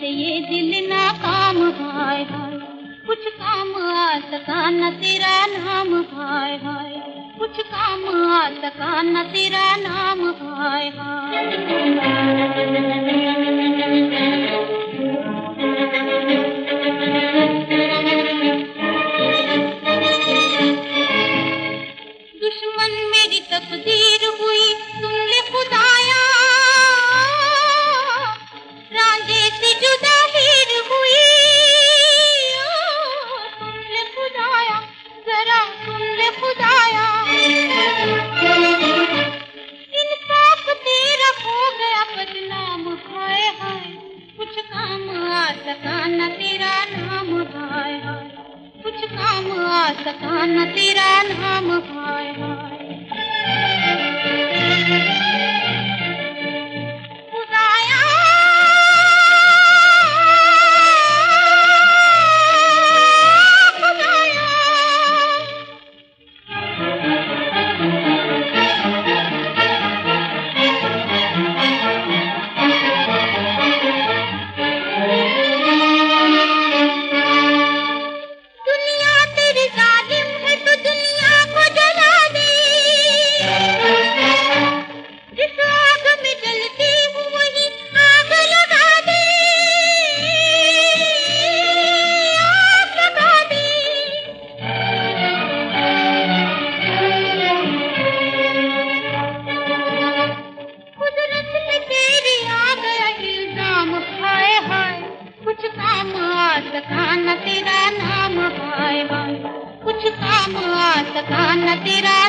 से ये दिल नाकाम, हाय हाय कुछ काम आ सका न तेरा नाम, हाय हाय कुछ काम आ सका न तेरा नाम, हाय हाय। दुश्मन मेरी तकदीर हुई, सुन ले खुदाया, रांझे से जुदा हीर हुई, सुन ले खुदाया, जरा सुन ले खुदाया। इंसाफ तेरा हो गया बदनाम, हाय हाय कुछ काम आ सका न तेरा नाम, हाय हाय कुछ काम आ सका न तेरा नाम, हाय हाय। खुदाया खुदाया दुनिया तेरी जालिम है तो दुनिया को जला दे, जिस आग में जलती हूँ वही आग लगा दे, आग लगा दे। कुदरत में तेरी आ गया इल्जाम, हाय हाय कुछ काम आ सका न तेरा नाम, हाय हाय कुछ काम आ सका न तेरा